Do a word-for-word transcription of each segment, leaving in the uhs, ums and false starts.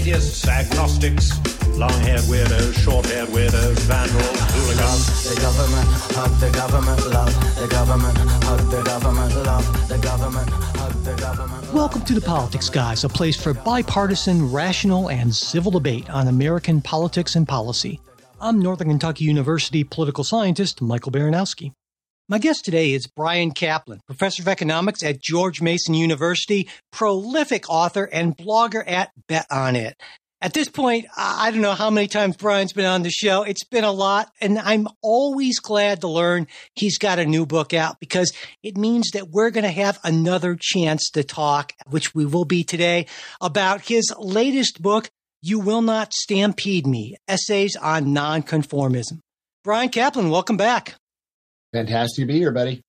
atheists, agnostics, long-haired weirdos, short-haired weirdos, vandals, hooligans. The government, hug the government, love the government, hug the government, love the government, hug the government. Welcome to The Politics Guys, a place for bipartisan, rational, and civil debate on American politics and policy. I'm Northern Kentucky University political scientist Michael Baranowski. My guest today is Bryan Caplan, professor of economics at George Mason University, prolific author, and blogger at Bet On It. At this point, I don't know how many times Bryan's been on the show. It's been a lot, and I'm always glad to learn he's got a new book out because it means that we're going to have another chance to talk, which we will be today, about his latest book, You Will Not Stampede Me, Essays on Nonconformism. Bryan Caplan, welcome back. Fantastic to be here, buddy.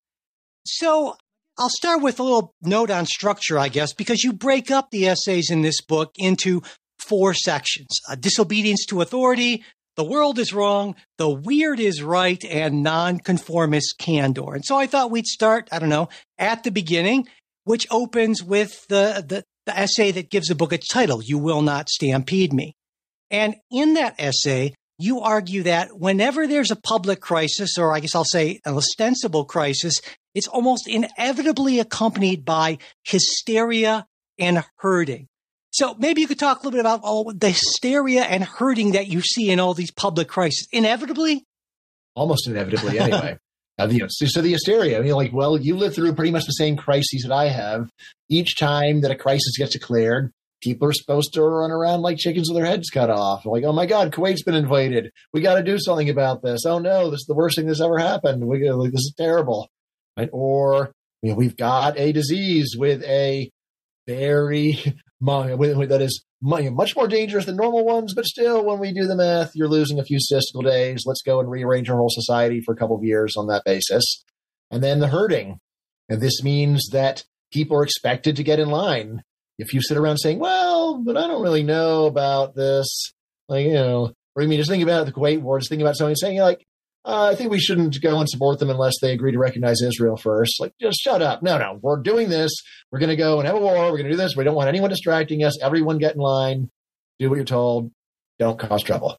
So I'll start with a little note on structure, I guess, because you break up the essays in this book into four sections: uh, disobedience to authority, the world is wrong, the weird is right, and nonconformist candor. And so I thought we'd start, I don't know, at the beginning, which opens with the, the, the essay that gives the book its title, You Will Not Stampede Me. And in that essay, you argue that whenever there's a public crisis, or I guess I'll say an ostensible crisis, it's almost inevitably accompanied by hysteria and herding. So maybe you could talk a little bit about all the hysteria and herding that you see in all these public crises. Inevitably? Almost inevitably, anyway. uh, the, so, so the hysteria, I mean, like, well, you lived through pretty much the same crises that I have. Each time that a crisis gets declared, people are supposed to run around like chickens with their heads cut off. Like, oh my God, Kuwait's been invaded. We got to do something about this. Oh no, this is the worst thing that's ever happened. We like, this is terrible. Right? Or you know, we've got a disease with a very that is much more dangerous than normal ones, but still, when we do the math, you're losing a few statistical days. Let's go and rearrange our whole society for a couple of years on that basis. And then the herding. And this means that people are expected to get in line. If you sit around saying, well, but I don't really know about this, like, you know, or I mean, just think about the Kuwait war, just think about somebody saying, like, uh, I think we shouldn't go and support them unless they agree to recognize Israel first. Like, just shut up. No, no, we're doing this. We're going to go and have a war. We're going to do this. We don't want anyone distracting us. Everyone get in line. Do what you're told. Don't cause trouble.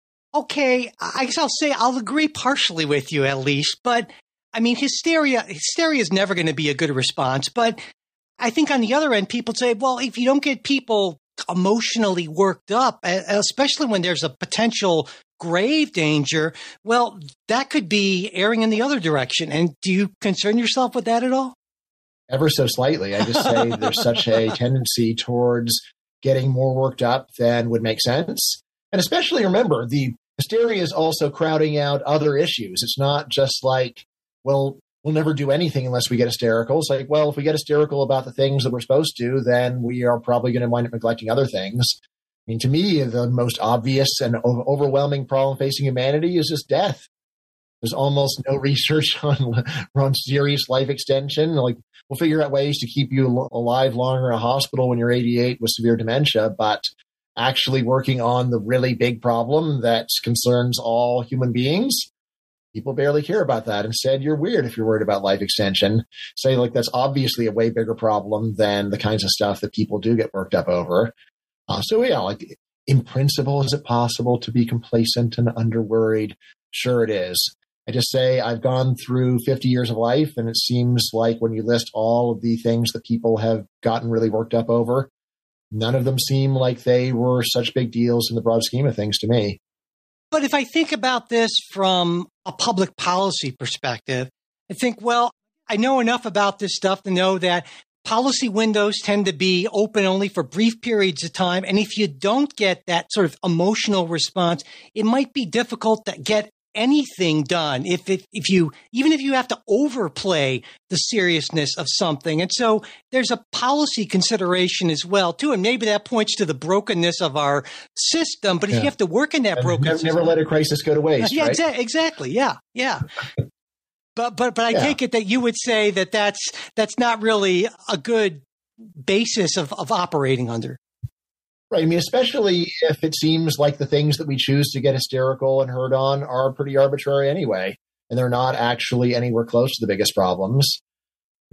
Okay, I guess I'll say I'll agree partially with you at least. But, I mean, hysteria, hysteria is never going to be a good response. But I think on the other end, people say, well, if you don't get people emotionally worked up, especially when there's a potential grave danger, well, that could be erring in the other direction. And do you concern yourself with that at all? Ever so slightly. I just say there's such a tendency towards getting more worked up than would make sense. And especially remember, the hysteria is also crowding out other issues. It's not just like, well, we'll never do anything unless we get hysterical. It's like, well, if we get hysterical about the things that we're supposed to, then we are probably going to wind up neglecting other things. I mean, to me, the most obvious and overwhelming problem facing humanity is just death. There's almost no research on, on serious life extension. Like, we'll figure out ways to keep you alive longer in a hospital when you're eighty-eight with severe dementia, but actually working on the really big problem that concerns all human beings, people barely care about that. Instead, you're weird if you're worried about life extension. Say, like, that's obviously a way bigger problem than the kinds of stuff that people do get worked up over. Uh, so, yeah, like, in principle, is it possible to be complacent and underworried? Sure it is. I just say I've gone through fifty years of life, and it seems like when you list all of the things that people have gotten really worked up over, none of them seem like they were such big deals in the broad scheme of things to me. But if I think about this from a public policy perspective, I think, well, I know enough about this stuff to know that policy windows tend to be open only for brief periods of time. And if you don't get that sort of emotional response, it might be difficult to get anything done if it, if you, even if you have to overplay the seriousness of something. And so there's a policy consideration as well, too. And maybe that points to the brokenness of our system. But if yeah. you have to work in that broken never, system, never let a crisis go to waste. Yeah, right? exa- exactly. Yeah. Yeah. But but but I yeah. take it that you would say that that's that's not really a good basis of, of operating under. Right. I mean, especially if it seems like the things that we choose to get hysterical and hurt on are pretty arbitrary anyway, and they're not actually anywhere close to the biggest problems. Yeah.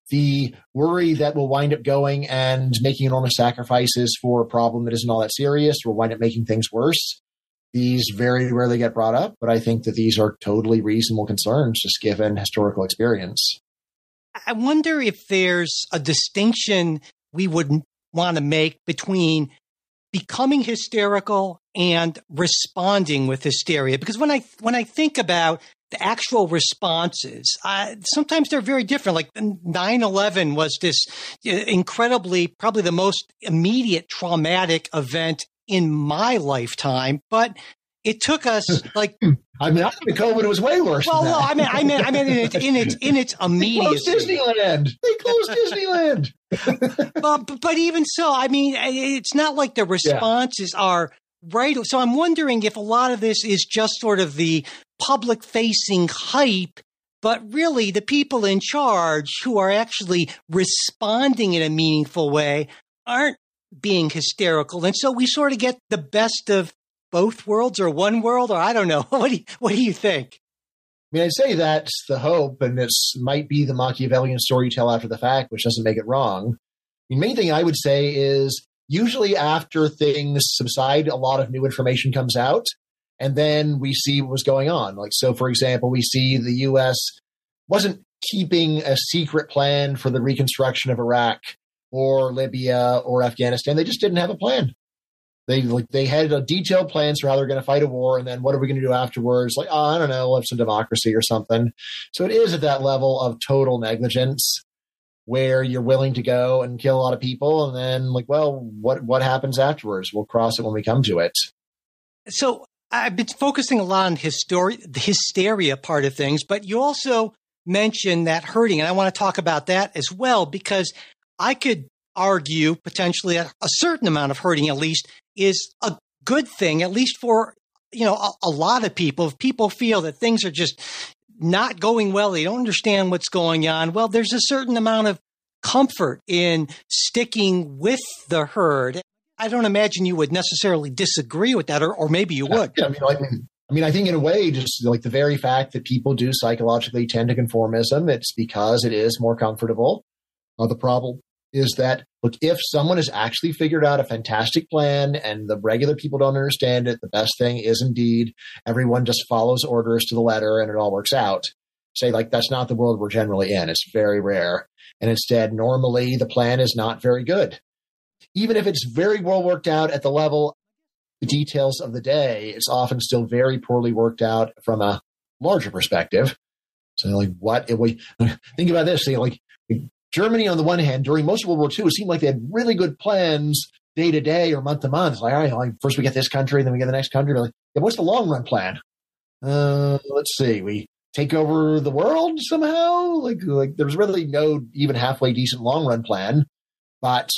the worry that we'll wind up going and making enormous sacrifices for a problem that isn't all that serious will wind up making things worse. These very rarely get brought up, but I think that these are totally reasonable concerns just given historical experience. I wonder if there's a distinction we would want to make between becoming hysterical and responding with hysteria. Because when I when I think about the actual responses, uh, sometimes they're very different. Like nine eleven was this incredibly, probably the most immediate traumatic event in my lifetime, but it took us like. I mean, I think COVID was way worse. Well, than no, that. I mean, I mean, I mean, in its in its, in its immediacy. They closed Disneyland. They closed Disneyland. but but even so, I mean, it's not like the responses yeah. are right. So I'm wondering if a lot of this is just sort of the public-facing hype, but really the people in charge who are actually responding in a meaningful way aren't being hysterical, and so we sort of get the best of both worlds, or one world, or I don't know. What do you, what do you think? I mean, I'd say that's the hope, and this might be the Machiavellian story you tell after the fact, which doesn't make it wrong. The main thing I would say is usually after things subside, a lot of new information comes out, and then we see what was going on. Like, so for example, we see the U S wasn't keeping a secret plan for the reconstruction of Iraq or Libya or Afghanistan. They just didn't have a plan. They like they had a detailed plans for how they're going to fight a war, and then what are we going to do afterwards? Like, oh, I don't know, we'll have some democracy or something. So it is at that level of total negligence where you're willing to go and kill a lot of people, and then like, well, what what happens afterwards? We'll cross it when we come to it. So I've been focusing a lot on histori- the hysteria part of things, but you also mentioned that hurting, and I want to talk about that as well, because I could argue potentially a, a certain amount of hurting, at least, is a good thing, at least for, you know, a, a lot of people. If people feel that things are just not going well, they don't understand what's going on, well, there's a certain amount of comfort in sticking with the herd. I don't imagine you would necessarily disagree with that, or, or maybe you would. Yeah, I mean, like, I mean, I think in a way, just like the very fact that people do psychologically tend to conformism, it's because it is more comfortable. Uh, the problem is that, look, if someone has actually figured out a fantastic plan and the regular people don't understand it, the best thing is indeed everyone just follows orders to the letter and it all works out. Say, like, that's not the world we're generally in. It's very rare. And instead, normally the plan is not very good. Even if it's very well worked out at the level, the details of the day, it's often still very poorly worked out from a larger perspective. So, like, what if we think about this? Say, like, Germany, on the one hand, during most of World War Two, it seemed like they had really good plans day to day or month to month. It's like, all right, like, first we get this country, then we get the next country. Like, yeah, what's the long run plan? Uh, let's see. We take over the world somehow. Like, like there's really no even halfway decent long run plan, but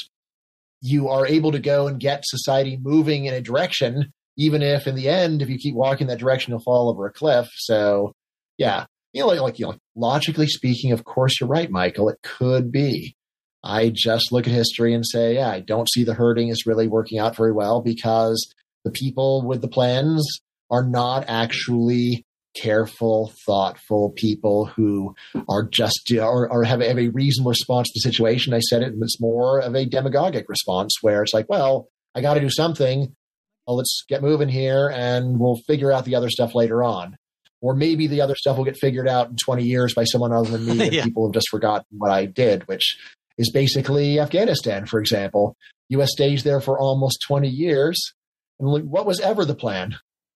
you are able to go and get society moving in a direction, even if in the end, if you keep walking that direction, you'll fall over a cliff. So, yeah. You know, like, like, you know, logically speaking, of course, you're right, Michael. It could be. I just look at history and say, yeah, I don't see the herding is really working out very well because the people with the plans are not actually careful, thoughtful people who are just or, or have, have a reasonable response to the situation. I said it, it's more of a demagogic response where it's like, well, I got to do something. Well, let's get moving here and we'll figure out the other stuff later on. Or maybe the other stuff will get figured out in twenty years by someone other than me, and yeah. people have just forgotten what I did, which is basically Afghanistan, for example. U S stays there for almost twenty years. And what was ever the plan?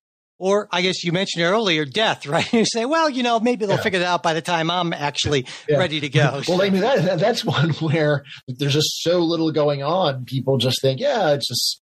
Or I guess you mentioned earlier, death, right? You say, well, you know, maybe they'll yeah. figure it out by the time I'm actually yeah. ready to go. Well, I mean, that, that's one where there's just so little going on. People just think, yeah, it's just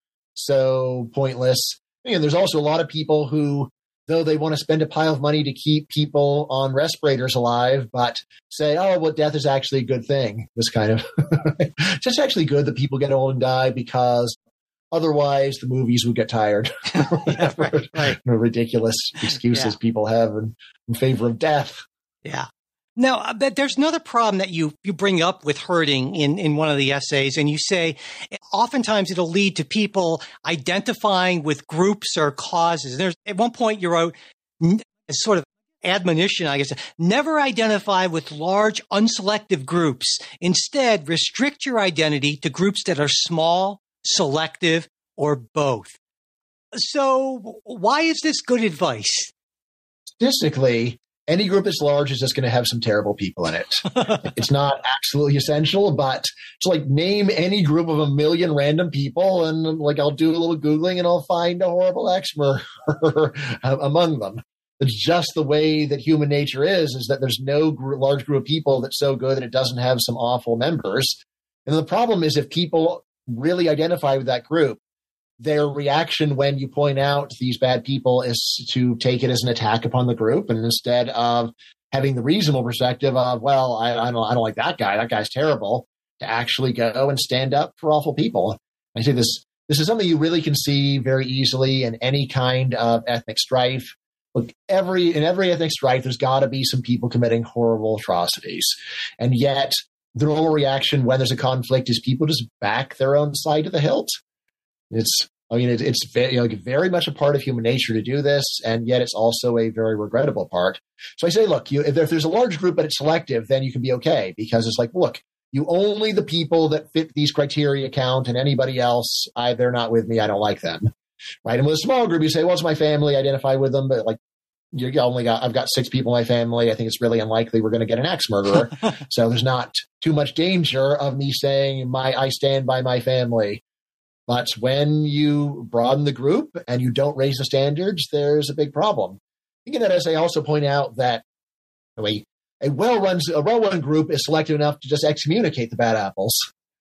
so pointless. And there's also a lot of people who, though they want to spend a pile of money to keep people on respirators alive, but say, oh, well, death is actually a good thing. This kind of, it's just actually good that people get old and die because otherwise the movies would get tired. yeah, right, right. Ridiculous excuses yeah. people have in, in favor of death. Yeah. Now, but there's another problem that you, you bring up with herding in, in one of the essays, and you say oftentimes it'll lead to people identifying with groups or causes. There's at one point you wrote, as sort of admonition, I guess, never identify with large, unselective groups. Instead, restrict your identity to groups that are small, selective, or both. So why is this good advice? Statistically, any group that's large is just going to have some terrible people in it. It's not absolutely essential, but it's like name any group of a million random people, and like I'll do a little Googling and I'll find a horrible ex-murderer among them. It's just the way that human nature is, is that there's no gr- large group of people that's so good that it doesn't have some awful members. And the problem is if people really identify with that group, their reaction when you point out these bad people is to take it as an attack upon the group, and instead of having the reasonable perspective of, well, I, I don't, I don't like that guy. That guy's terrible, to actually go and stand up for awful people. I say this. This is something you really can see very easily in any kind of ethnic strife. Look, every in every ethnic strife, there's got to be some people committing horrible atrocities, and yet the normal reaction when there's a conflict is people just back their own side of the hilt. It's, I mean, it, it's very, you know, very much a part of human nature to do this, and yet it's also a very regrettable part. So I say, look, you, if, there, if there's a large group but it's selective, then you can be okay, because it's like, look, you only the people that fit these criteria count, and anybody else, I, they're not with me, I don't like them, right? And with a small group, you say, well, it's my family, identify with them, but like, you only got, I've got six people in my family. I think it's really unlikely we're going to get an ex-murderer. So there's not too much danger of me saying my, I stand by my family. But when you broaden the group and you don't raise the standards, there's a big problem. I think in that essay, I also point out that a, a well-run a well-run group is selective enough to just excommunicate the bad apples,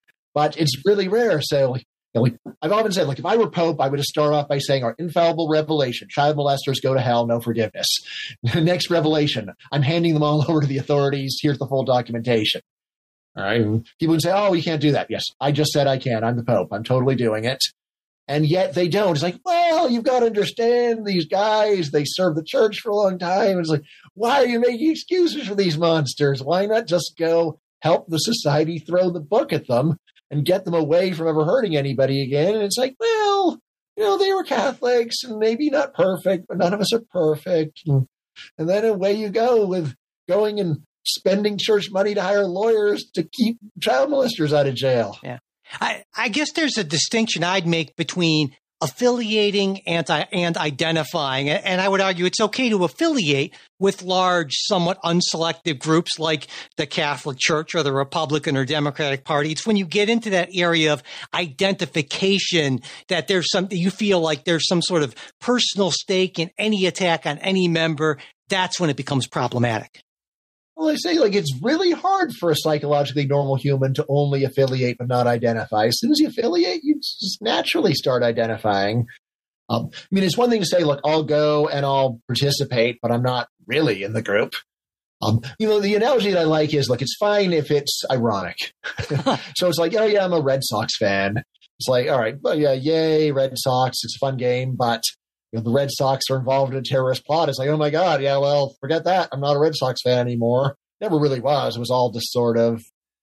but it's really rare. So, you know, like, I've often said, like, if I were Pope, I would just start off by saying our infallible revelation: child molesters go to hell, no forgiveness. Next revelation: I'm handing them all over to the authorities. Here's the full documentation. All right. And people can say, oh, you can't do that. Yes, I just said I can. I'm the Pope. I'm totally doing it. And yet they don't. It's like, well, you've got to understand these guys. They served the church for a long time. It's like, why are you making excuses for these monsters? Why not just go help the society throw the book at them and get them away from ever hurting anybody again? And it's like, well, you know, they were Catholics and maybe not perfect, but none of us are perfect. And, and then away you go with going and spending church money to hire lawyers to keep child molesters out of jail. Yeah. I, I guess there's a distinction I'd make between affiliating and, and identifying. And I would argue it's okay to affiliate with large, somewhat unselective groups like the Catholic Church or the Republican or Democratic Party. It's when you get into that area of identification that there's something you feel like there's some sort of personal stake in any attack on any member. That's when it becomes problematic. Well, I say, like, it's really hard for a psychologically normal human to only affiliate but not identify. As soon as you affiliate, you just naturally start identifying. Um, I mean, it's one thing to say, look, I'll go and I'll participate, but I'm not really in the group. Um, you know, the analogy that I like is, look, it's fine if it's ironic. So it's like, oh, yeah, I'm a Red Sox fan. It's like, all right, well, yeah, yay, Red Sox. It's a fun game, but you know, the Red Sox are involved in a terrorist plot. It's like, oh my God, yeah, well, forget that. I'm not a Red Sox fan anymore. Never really was. It was all just sort of,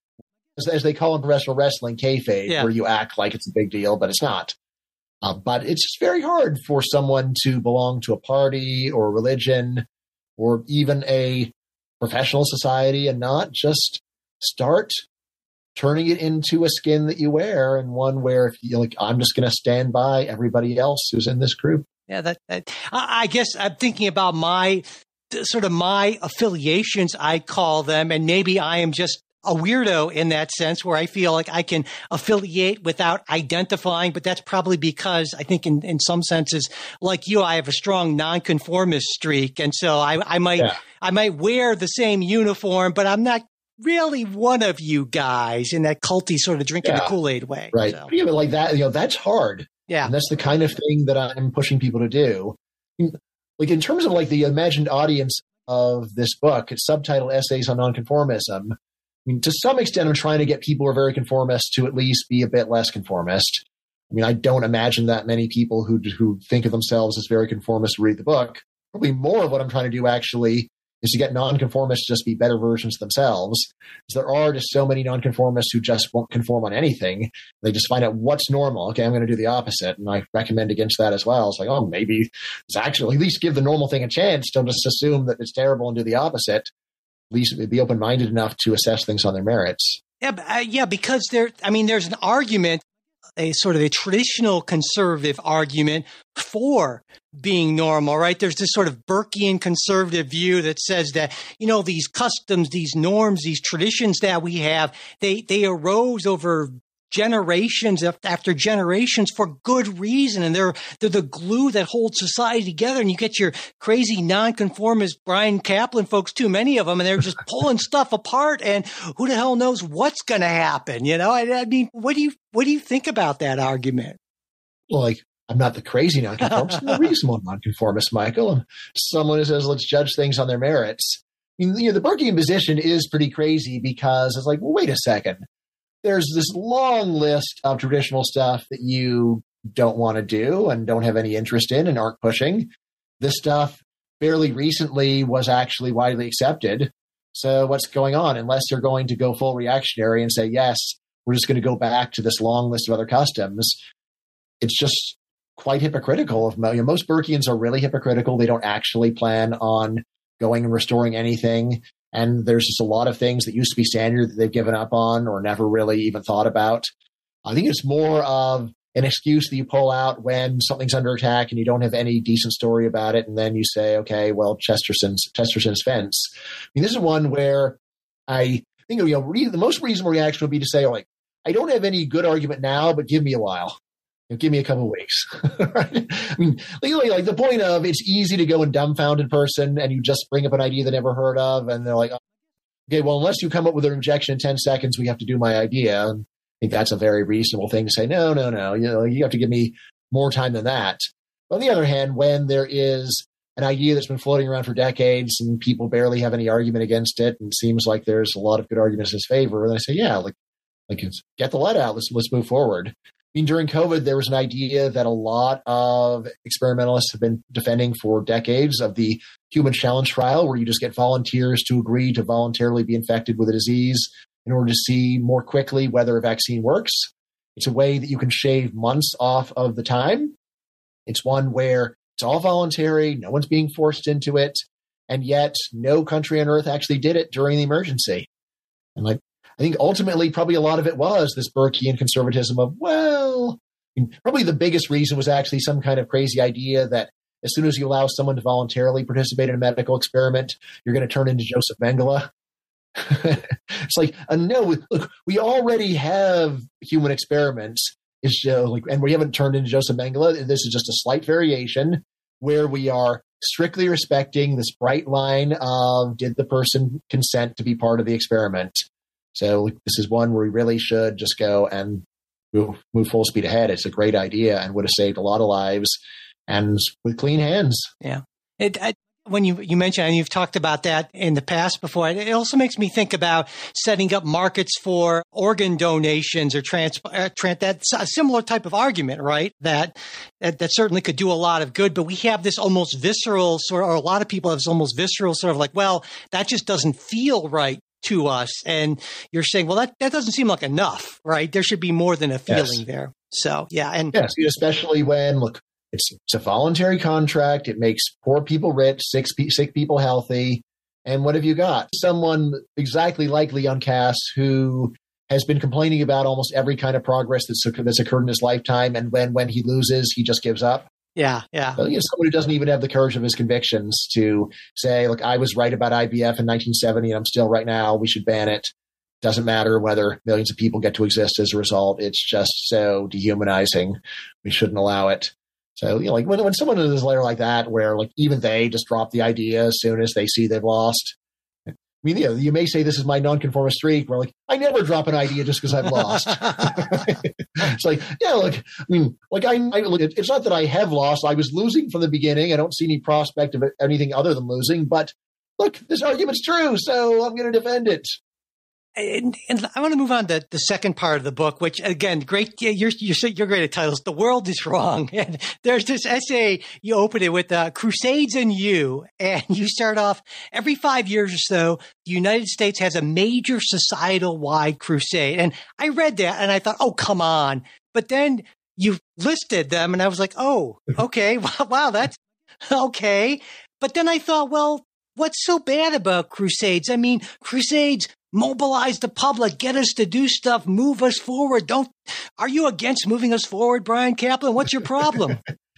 as, as they call in professional wrestling, kayfabe, yeah, where you act like it's a big deal, but it's not. Uh, but it's just very hard for someone to belong to a party or a religion or even a professional society and not just start turning it into a skin that you wear, and one where if you like, I'm just going to stand by everybody else who's in this group. Yeah, that, that I guess I'm thinking about my sort of my affiliations, I call them, and maybe I am just a weirdo in that sense where I feel like I can affiliate without identifying, but that's probably because I think in, in some senses, like you, I have a strong nonconformist streak. And so I, I might, yeah. I might wear the same uniform, but I'm not really one of you guys in that culty sort of drinking yeah. the Kool-Aid way. Right. So. Yeah, but like that, you know, that's hard. Yeah. And that's the kind of thing that I'm pushing people to do. Like in terms of like the imagined audience of this book, it's subtitled Essays on Nonconformism. I mean, to some extent, I'm trying to get people who are very conformist to at least be a bit less conformist. I mean, I don't imagine that many people who who think of themselves as very conformist read the book. Probably more of what I'm trying to do actually is to get nonconformists to just be better versions of themselves. Because there are just so many nonconformists who just won't conform on anything. They just find out what's normal. Okay, I'm going to do the opposite. And I recommend against that as well. It's like, oh, maybe it's actually, at least give the normal thing a chance. Don't just assume that it's terrible and do the opposite. At least be open-minded enough to assess things on their merits. Yeah, uh, yeah, because there, I mean, there's an argument, a sort of a traditional conservative argument for being normal, right? There's this sort of Burkean conservative view that says that, you know, these customs, these norms, these traditions that we have, they, they arose over generations after generations for good reason. And they're, they're the glue that holds society together. And you get your crazy nonconformist Brian Kaplan folks, too many of them, and they're just pulling stuff apart. And who the hell knows what's going to happen? You know, I, I mean, what do you, what do you think about that argument? Well, like, I'm not the crazy nonconformist. I'm a reasonable nonconformist, Michael. I'm someone who says, let's judge things on their merits. I mean, you know, the Burkean position is pretty crazy because it's like, well, wait a second. There's this long list of traditional stuff that you don't want to do and don't have any interest in and aren't pushing. This stuff fairly recently was actually widely accepted. So what's going on? Unless you're going to go full reactionary and say, yes, we're just going to go back to this long list of other customs, it's just quite hypocritical. Of you know, most Burkeans are really hypocritical. They don't actually plan on going and restoring anything. And there's just a lot of things that used to be standard that they've given up on or never really even thought about. I think it's more of an excuse that you pull out when something's under attack and you don't have any decent story about it. And then you say, okay, well, Chesterton's, Chesterton's fence. I mean, this is one where I think you know, re- the most reasonable reaction would be to say, like, I don't have any good argument now, but give me a while. You know, give me a couple of weeks. Right? I mean, like, like the point of it's easy to go and dumbfound in person and you just bring up an idea they never heard of. And they're like, okay, well, unless you come up with an objection in ten seconds, we have to do my idea. And I think that's a very reasonable thing to say, no, no, no, you know, you have to give me more time than that. But on the other hand, when there is an idea that's been floating around for decades and people barely have any argument against it, and it seems like there's a lot of good arguments in its favor, and I say, yeah, like, like get the lead out. Let's let's move forward. I mean, during COVID, there was an idea that a lot of experimentalists have been defending for decades of the human challenge trial, where you just get volunteers to agree to voluntarily be infected with a disease in order to see more quickly whether a vaccine works. It's a way that you can shave months off of the time. It's one where it's all voluntary. No one's being forced into it. And yet no country on earth actually did it during the emergency. And like, I think ultimately probably a lot of it was this Burkean conservatism of, well, I mean, probably the biggest reason was actually some kind of crazy idea that as soon as you allow someone to voluntarily participate in a medical experiment, you're going to turn into Joseph Mengele. It's like, uh, no, look, we already have human experiments, it's, uh, like, and we haven't turned into Joseph Mengele. This is just a slight variation where we are strictly respecting this bright line of did the person consent to be part of the experiment. So this is one where we really should just go and move, move full speed ahead. It's a great idea and would have saved a lot of lives and with clean hands. Yeah. It, I, when you, you mentioned, and you've talked about that in the past before, it also makes me think about setting up markets for organ donations or trans, uh, trans that's a similar type of argument, right? That, that, that certainly could do a lot of good, but we have this almost visceral sort of, or a lot of people have this almost visceral sort of like, well, that just doesn't feel right to us. And you're saying, well, that, that doesn't seem like enough, right? There should be more than a feeling yes. there. So, yeah. And yes, especially when, look, it's, it's a voluntary contract. It makes poor people rich, sick, sick people healthy. And what have you got? Someone exactly like Leon Kass, who has been complaining about almost every kind of progress that's, that's occurred in his lifetime. And when, when he loses, he just gives up. Yeah, yeah. So, you know, someone who doesn't even have the courage of his convictions to say, look, I was right about I V F in nineteen seventy and I'm still right now. We should ban it. Doesn't matter whether millions of people get to exist as a result. It's just so dehumanizing. We shouldn't allow it. So, you know, like when, when someone is a layer like that, where like even they just drop the idea as soon as they see they've lost. I mean, you know, you may say this is my nonconformist streak where like, I never drop an idea just because I've lost. It's like, yeah, like, I mean, like I, I look, it's not that I have lost. I was losing from the beginning. I don't see any prospect of it, anything other than losing, but look, this argument's true. So I'm going to defend it. And, and I want to move on to the second part of the book, which again, great. You're, you're, you're great at titles. The World is Wrong. And there's this essay. You open it with uh, Crusades and You, and you start off every five years or so, the United States has a major societal wide crusade. And I read that and I thought, oh, come on. But then you listed them and I was like, oh, okay. Wow. That's okay. But then I thought, well, what's so bad about crusades? I mean, crusades mobilize the public, get us to do stuff, move us forward. Don't, are you against moving us forward, Bryan Caplan? What's your problem?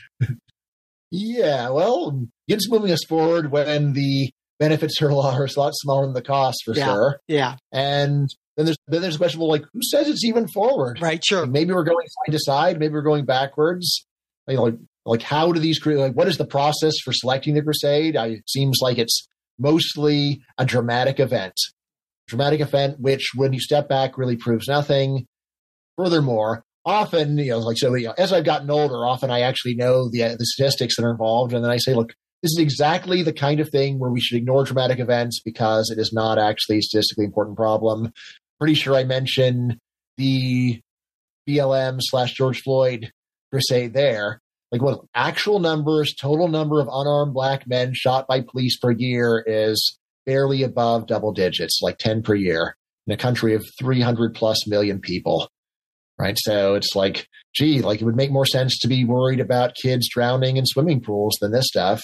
Yeah, well, against moving us forward when the benefits are a lot, a lot smaller than the cost, for yeah, sure. Yeah. And then there's then there's a question, well, like, who says it's even forward? Right, sure. Like, maybe we're going side to side, maybe we're going backwards. Like, like, like how do these, like, what is the process for selecting the crusade? I, it seems like it's mostly a dramatic event. Dramatic event, which when you step back really proves nothing. Furthermore, often, you know, like, so, you know, as I've gotten older, often I actually know the, the statistics that are involved. And then I say, look, this is exactly the kind of thing where we should ignore dramatic events because it is not actually a statistically important problem. Pretty sure I mentioned the B L M slash George Floyd crusade there. Like, what actual numbers, total number of unarmed black men shot by police per year is barely above double digits, like ten per year in a country of three hundred plus million people, right? So it's like, gee, like it would make more sense to be worried about kids drowning in swimming pools than this stuff.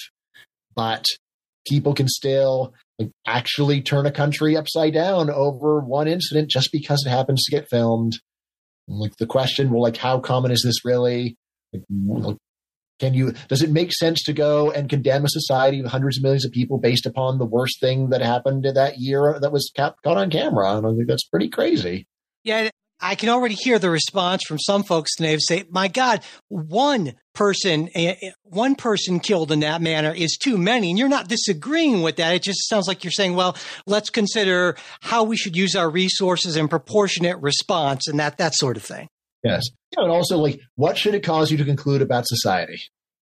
But people can still like, actually turn a country upside down over one incident just because it happens to get filmed. And like the question, well, like how common is this really? Like, Can you, does it make sense to go and condemn a society of hundreds of millions of people based upon the worst thing that happened that year that was caught on camera? And I think that's pretty crazy. Yeah, I can already hear the response from some folks today say, my God, one person, one person killed in that manner is too many. And you're not disagreeing with that. It just sounds like you're saying, well, let's consider how we should use our resources in proportionate response and that, that sort of thing. Yes. And also, like, what should it cause you to conclude about society?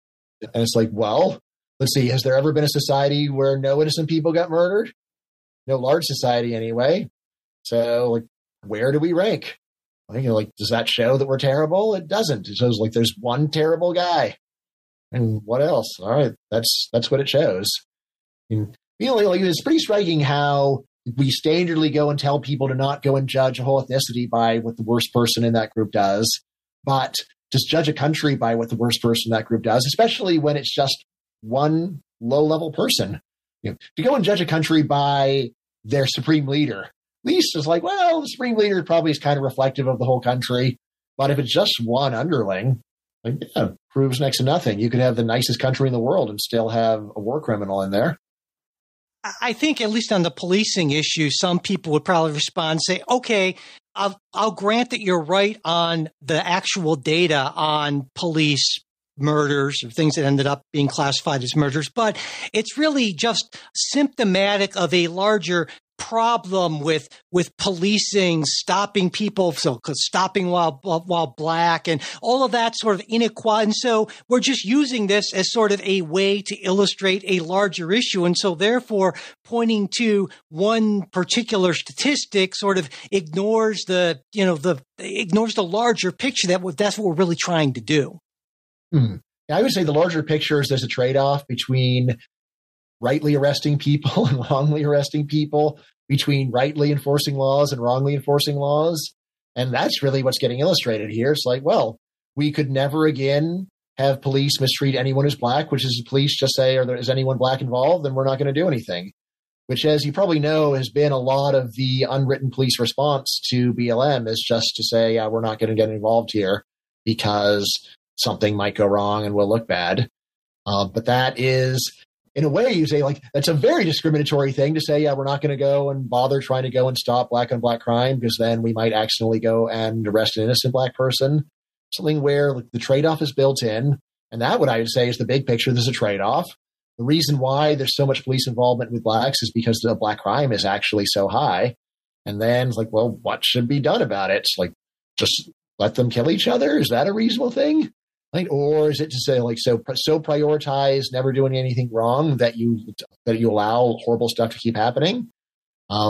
And it's like, well, let's see, has there ever been a society where no innocent people got murdered? No large society anyway. So, like, where do we rank? Like, you know, like, does that show that we're terrible? It doesn't. It shows like there's one terrible guy. And what else? All right, that's that's what it shows. And, you know, like, it's pretty striking how we standardly go and tell people to not go and judge a whole ethnicity by what the worst person in that group does, but just judge a country by what the worst person in that group does, especially when it's just one low-level person. You know, to go and judge a country by their supreme leader, at least it's like, well, the supreme leader probably is kind of reflective of the whole country. But if it's just one underling, like, yeah, proves next to nothing. You could have the nicest country in the world and still have a war criminal in there. I think at least on the policing issue, some people would probably respond and say, okay, I'll, I'll grant that you're right on the actual data on police murders or things that ended up being classified as murders, but it's really just symptomatic of a larger problem with with policing, stopping people, so stopping while while black, and all of that sort of inequality. And so we're just using this as sort of a way to illustrate a larger issue. And so therefore, pointing to one particular statistic sort of ignores the you know the ignores the larger picture. That that's what we're really trying to do. Hmm. I would say the larger picture is there's a trade-off between rightly arresting people and wrongly arresting people, between rightly enforcing laws and wrongly enforcing laws. And that's really what's getting illustrated here. It's like, well, we could never again have police mistreat anyone who's black, which is the police just say, are there, is anyone black involved? Then we're not going to do anything, which, as you probably know, has been a lot of the unwritten police response to B L M, is just to say, yeah, we're not going to get involved here because something might go wrong and will look bad. Uh, but that is, in a way, you say, like, that's a very discriminatory thing to say, yeah, we're not going to go and bother trying to go and stop black on black crime because then we might accidentally go and arrest an innocent black person. Something where, like, the trade-off is built in. And that, what I would say, is the big picture. There's a trade-off. The reason why there's so much police involvement with blacks is because the black crime is actually so high. And then it's like, well, what should be done about it? It's like, just let them kill each other? Is that a reasonable thing? Like, or is it to say, like, so so prioritize never doing anything wrong that you that you allow horrible stuff to keep happening? Um,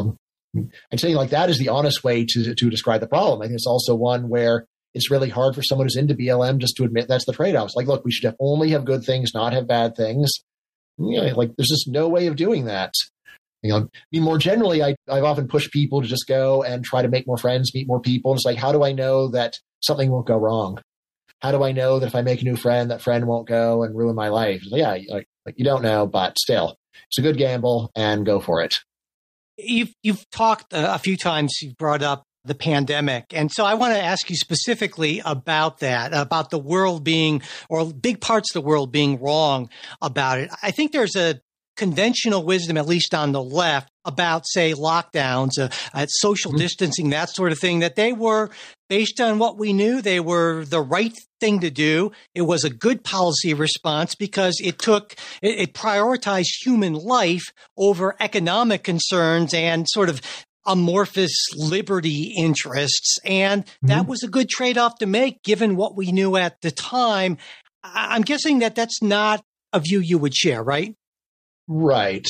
I'm saying like that is the honest way to to describe the problem. I think it's also one where it's really hard for someone who's into B L M just to admit that's the trade-off. It's like, look, we should have only have good things, not have bad things. You know, like there's just no way of doing that. You know, I mean, more generally, I, I've often pushed people to just go and try to make more friends, meet more people. And it's like, how do I know that something won't go wrong? How do I know that if I make a new friend, that friend won't go and ruin my life? Like, yeah, like, like you don't know, but still, it's a good gamble and go for it. You've you've talked uh, a few times. You've brought up the pandemic, and so I want to ask you specifically about that, about the world being, or big parts of the world being wrong about it. I think there's a conventional wisdom, at least on the left, about, say, lockdowns, uh, uh, social mm-hmm. distancing, that sort of thing, that they were, based on what we knew, they were the right thing to do. It was a good policy response because it took, it, it prioritized human life over economic concerns and sort of amorphous liberty interests. And that mm-hmm. was a good trade-off to make, given what we knew at the time. I'm guessing that that's not a view you would share, right? Right.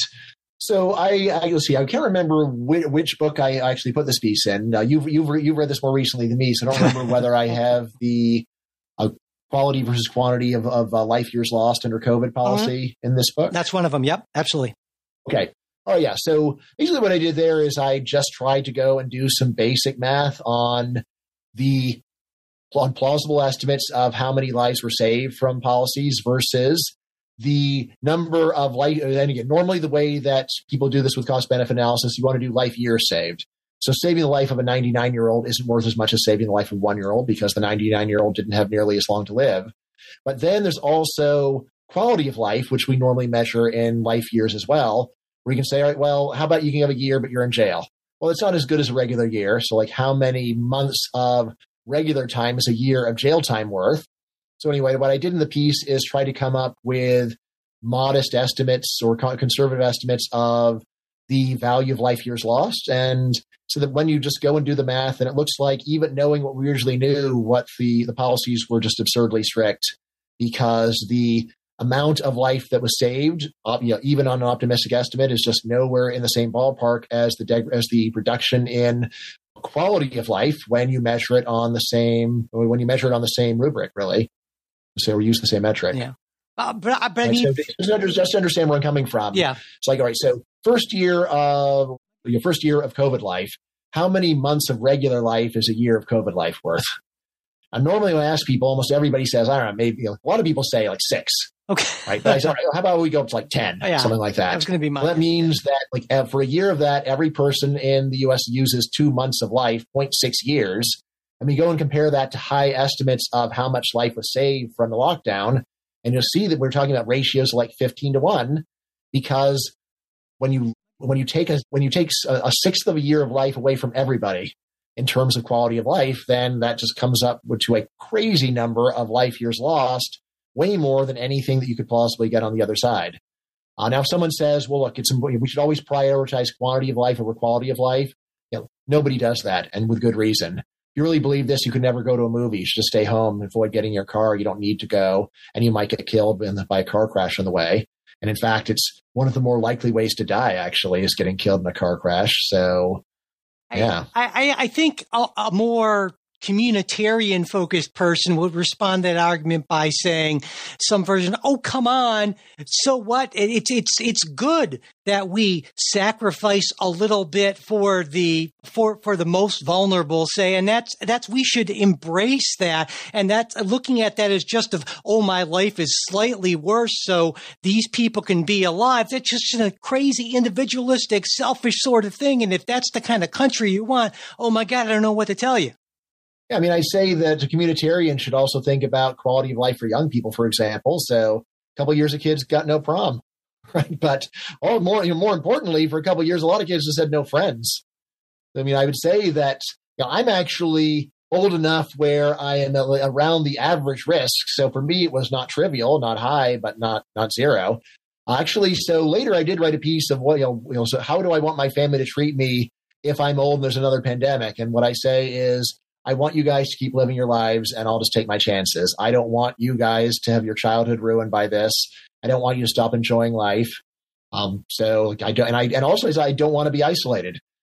So I, I let's see. I can't remember which, which book I actually put this piece in. Uh, you've you've you've read this more recently than me, so I don't remember whether I have the uh, quality versus quantity of of uh, life years lost under COVID policy uh-huh. in this book. That's one of them. Yep, absolutely. Okay. Oh yeah. So basically, what I did there is I just tried to go and do some basic math on the on plausible estimates of how many lives were saved from policies versus the number of life. And again, normally the way that people do this with cost benefit analysis, you want to do life years saved. So saving the life of a ninety-nine year old isn't worth as much as saving the life of a one year old because the ninety-nine year old didn't have nearly as long to live. But then there's also quality of life, which we normally measure in life years as well, where you can say, all right, well, how about you can have a year, but you're in jail? Well, it's not as good as a regular year. So like how many months of regular time is a year of jail time worth? So anyway, what I did in the piece is try to come up with modest estimates or conservative estimates of the value of life years lost. And so that when you just go and do the math, and it looks like even knowing what we usually knew, what the, the policies were just absurdly strict because the amount of life that was saved, uh, you know, even on an optimistic estimate, is just nowhere in the same ballpark as the deg- as the reduction in quality of life when you measure it on the same when you measure it on the same rubric, really. So we use the same metric. Yeah. Uh, but, but I mean, so just, just to understand where I'm coming from. Yeah. It's like, all right, so first year of your first year of COVID life, how many months of regular life is a year of COVID life worth? And normally when I ask people, almost everybody says, I don't know, maybe, you know, a lot of people say like six. Okay. Right. But I said, how about we go up to like ten, oh, yeah. something like that. That's going to be my. Well, that means that like for a year of that, every person in the U S uses two months of life, zero point six years. And we go and compare that to high estimates of how much life was saved from the lockdown. And you'll see that we're talking about ratios like fifteen to one, because when you when you take a when you take a, a sixth of a year of life away from everybody in terms of quality of life, then that just comes up to a crazy number of life years lost, way more than anything that you could possibly get on the other side. Uh, now, if someone says, "Well, look, it's we should always prioritize quantity of life over quality of life," you know, nobody does that, and with good reason. If you really believe this, you could never go to a movie. You should just stay home, avoid getting in your car. You don't need to go, and you might get killed in the, by a car crash on the way. And in fact, it's one of the more likely ways to die, actually, is getting killed in a car crash. So, yeah. I, I, I think a, a more communitarian focused person would respond to that argument by saying some version, oh, come on. So what? It, it's, it's, it's good that we sacrifice a little bit for the, for, for the most vulnerable, say, and that's, that's, we should embrace that. And that's looking at that as just of, oh, my life is slightly worse, so these people can be alive. That's just a crazy individualistic, selfish sort of thing. And if that's the kind of country you want, oh my God, I don't know what to tell you. Yeah, I mean, I say that a communitarian should also think about quality of life for young people, for example. So a couple of years of kids got no prom, right? But all more, you know, more importantly, for a couple of years, a lot of kids just had no friends. I mean, I would say that you know, I'm actually old enough where I am around the average risk. So for me, it was not trivial, not high, but not not zero. Actually, so later I did write a piece of what, you know, you know, so how do I want my family to treat me if I'm old and there's another pandemic? And what I say is, I want you guys to keep living your lives, and I'll just take my chances. I don't want you guys to have your childhood ruined by this. I don't want you to stop enjoying life. Um, so I don't, and I, and also I don't want to be isolated.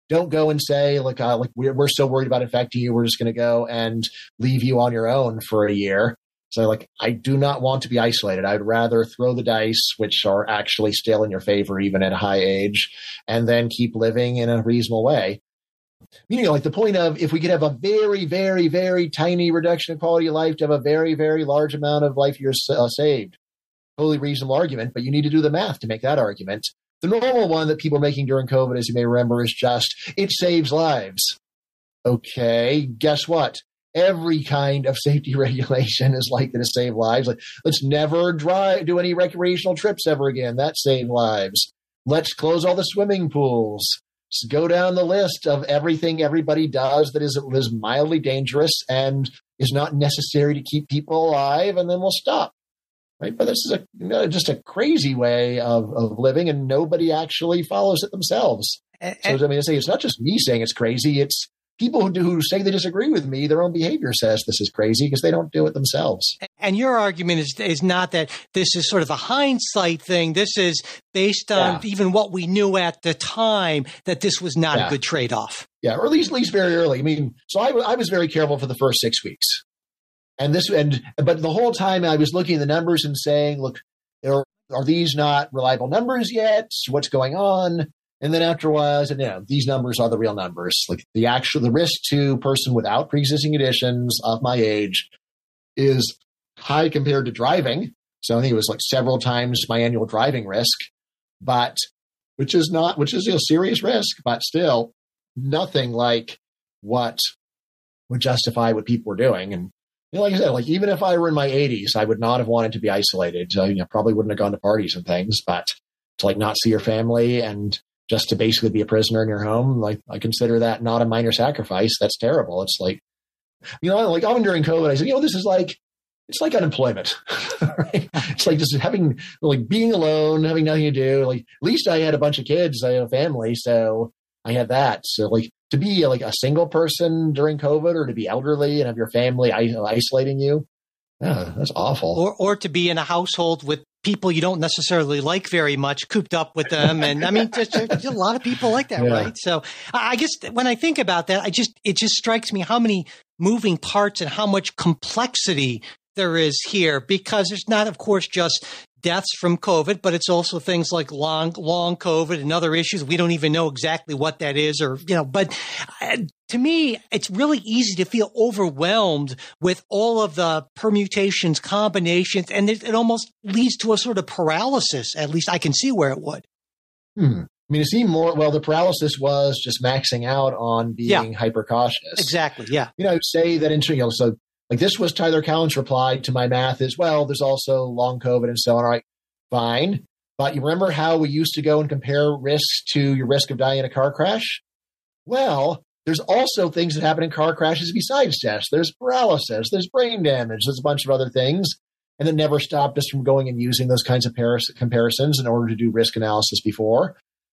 don't go and say, like, uh, like we're, we're so worried about infecting you, we're just going to go and leave you on your own for a year. So, like, I do not want to be isolated. I'd rather throw the dice, which are actually still in your favor, even at a high age, and then keep living in a reasonable way. You know, like the point of if we could have a very, very, very tiny reduction in quality of life to have a very, very large amount of life years uh, saved. Totally reasonable argument, but you need to do the math to make that argument. The normal one that people are making during COVID, as you may remember, is just, it saves lives. Okay, guess what? Every kind of safety regulation is likely to save lives. Like, let's never drive, do any recreational trips ever again. That saved lives. Let's close all the swimming pools. Let's go down the list of everything everybody does that is, is mildly dangerous and is not necessary to keep people alive, and then we'll stop. Right? But this is a, you know, just a crazy way of, of living, and nobody actually follows it themselves. And, so, I mean, I say it's not just me saying it's crazy. It's people who do who say they disagree with me, their own behavior says this is crazy because they don't do it themselves. And your argument is is not that this is sort of a hindsight thing. This is based on yeah. even what we knew at the time, that this was not yeah. a good trade-off. Yeah, or at least, at least very early. I mean, so I, I was very careful for the first six weeks. And this, and but the whole time I was looking at the numbers and saying, look, are, are these not reliable numbers yet? What's going on? And then after a while, I said, no, these numbers are the real numbers. Like the actual, the risk to a person without pre-existing conditions of my age is high compared to driving. So I think it was like several times my annual driving risk, but which is not, which is a serious risk, but still nothing like what would justify what people were doing. And you know, like I said, like even if I were in my eighties, I would not have wanted to be isolated. So, you know, probably wouldn't have gone to parties and things, but to like not see your family and just to basically be a prisoner in your home, like I consider that not a minor sacrifice. That's terrible. It's like, you know, like even during COVID, I said, you know, this is like, it's like unemployment, right? It's like just having, like being alone, having nothing to do. Like at least I had a bunch of kids, I had a family, so I had that. So like to be like a single person during COVID or to be elderly and have your family isolating you, yeah, that's awful. Or or to be in a household with people you don't necessarily like very much, cooped up with them. And I mean, there's, there's a lot of people like that, yeah. right? So I guess when I think about that, I just, it just strikes me how many moving parts and how much complexity there is here, because it's not, of course, just deaths from COVID, but it's also things like long, long COVID and other issues. We don't even know exactly what that is, or, you know, but uh, to me, it's really easy to feel overwhelmed with all of the permutations, combinations, and it, it almost leads to a sort of paralysis. At least I can see where it would. Hmm. I mean, it seemed more, well, the paralysis was just maxing out on being yeah. hyper cautious. Exactly. Yeah. You know, say that, in, you know, so like this was Tyler Cowen's reply to my math as well. There's also long COVID and so on. All right, fine. But you remember how we used to go and compare risks to your risk of dying in a car crash? Well, there's also things that happen in car crashes besides deaths. There's paralysis, there's brain damage, there's a bunch of other things. And it never stopped us from going and using those kinds of paris- comparisons in order to do risk analysis before.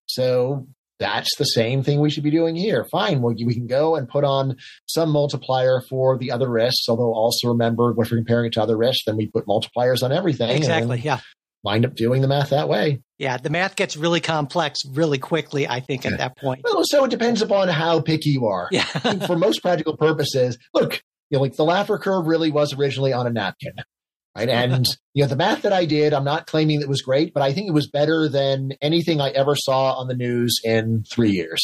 So that's the same thing we should be doing here. Fine, we, we can go and put on some multiplier for the other risks, although also remember, if we're comparing it to other risks, then we put multipliers on everything. Exactly, yeah. Wind up doing the math that way. Yeah, the math gets really complex really quickly, I think, at that point. Well, so it depends upon how picky you are. Yeah. For most practical purposes, look, you know, like the Laffer curve really was originally on a napkin. Right. And, you know, the math that I did, I'm not claiming it was great, but I think it was better than anything I ever saw on the news in three years.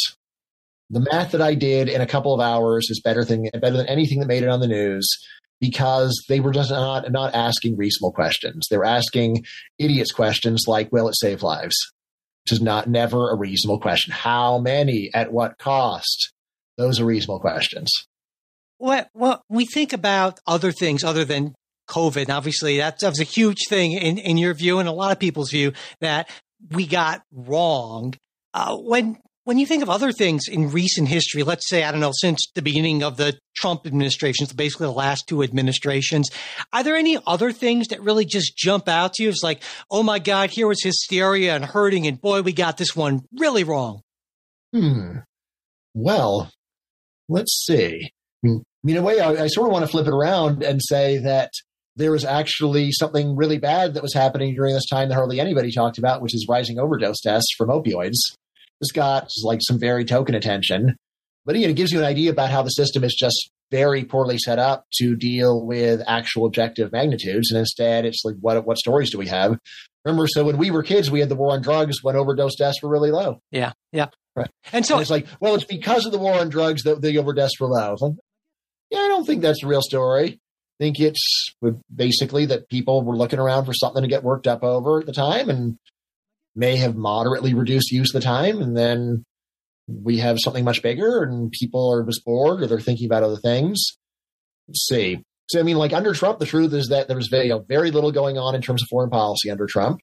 The math that I did in a couple of hours is better than, better than anything that made it on the news, because they were just not, not asking reasonable questions. They were asking idiots questions like, will it save lives? Which is not, never a reasonable question. How many? At what cost? Those are reasonable questions. Well, well, we think about other things other than COVID. Obviously, that, that was a huge thing in, in your view and a lot of people's view that we got wrong. Uh, when when you think of other things in recent history, let's say, I don't know, since the beginning of the Trump administration, so basically the last two administrations, are there any other things that really just jump out to you? It's like, oh my God, here was hysteria and hurting, and boy, we got this one really wrong. Hmm. Well, let's see. I mean, in a way, I, I sort of want to flip it around and say that there was actually something really bad that was happening during this time that hardly anybody talked about, which is rising overdose deaths from opioids. this got like some very token attention. But again, it gives you an idea about how the system is just very poorly set up to deal with actual objective magnitudes. And instead, it's like, what what stories do we have? Remember, so when we were kids, we had the war on drugs when overdose deaths were really low. Yeah, yeah. Right. And so and it's like, well, it's because of the war on drugs that the overdose deaths were low. Like, yeah, I don't think that's the real story. I think it's basically that people were looking around for something to get worked up over at the time and may have moderately reduced use of the time. And then we have something much bigger and people are just bored or they're thinking about other things. Let's see. So, I mean, like under Trump, the truth is that there was very, you know, very little going on in terms of foreign policy under Trump.